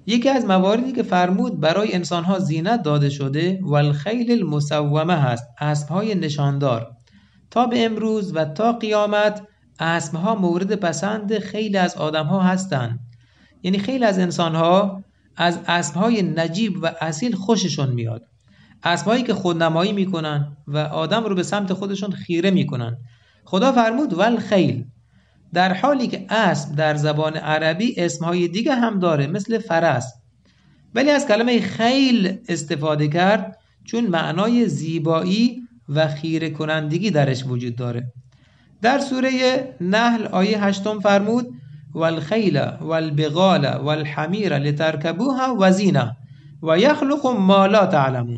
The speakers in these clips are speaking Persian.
یکی از مواردی که فرمود برای انسانها زینت داده شده والخیل المسومه هست، اسبهای نشاندار. تا به امروز و تا قیامت اسبها مورد پسند خیلی از آدمها هستند. یعنی خیلی از انسانها از اسبهای نجیب و اصیل خوششون میاد، اسبهایی که خودنمایی میکنن و آدم رو به سمت خودشون خیره میکنن. خدا فرمود والخیل، در حالی که اسب در زبان عربی اسمهای دیگه هم داره مثل فرس، ولی از کلمه خیل استفاده کرد چون معنای زیبایی و خیره کنندگی درش وجود داره. در سوره نحل آیه 8 فرمود والخیل والبغال والحمیر لترکبوها وزینه و یخلق ما لا تعلمون.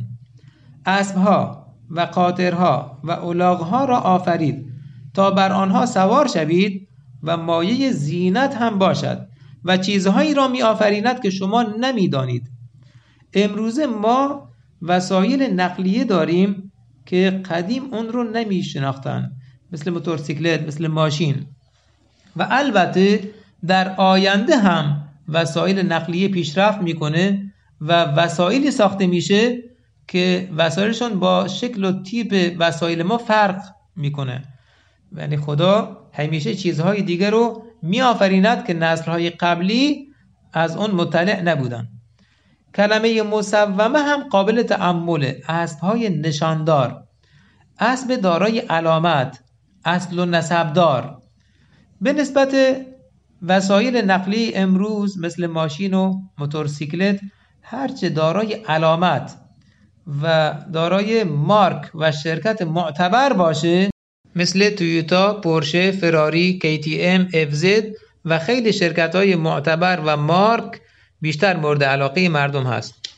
اسبها و قاطرها و الاغها را آفرید تا بر آنها سوار شوید و مایه زینت هم باشد و چیزهایی را می آفریند که شما نمی دانید. امروزه ما وسایل نقلیه داریم که قدیم اون رو نمی شناختن، مثل موتورسیکلت، مثل ماشین، و البته در آینده هم وسایل نقلیه پیشرفت میکنه و وسایلی ساخته میشه که وسایلشون با شکل و تیپ وسایل ما فرق میکنه. یعنی خدا همیشه چیزهای دیگر رو می آفریند که نسلهای قبلی از اون مطلع نبودن. کلمه مسومه هم قابل تأمله، اسبهای نشاندار، اسب دارای علامت، اصل و نسبدار. به نسبت وسایل نقلی امروز مثل ماشین و موتورسیکلت، هرچه دارای علامت و دارای مارک و شرکت معتبر باشه، مثل تویوتا، پورشه، فراری، KTM، FZ و خیلی شرکت‌های معتبر و مارک، بیشتر مورد علاقه مردم هست.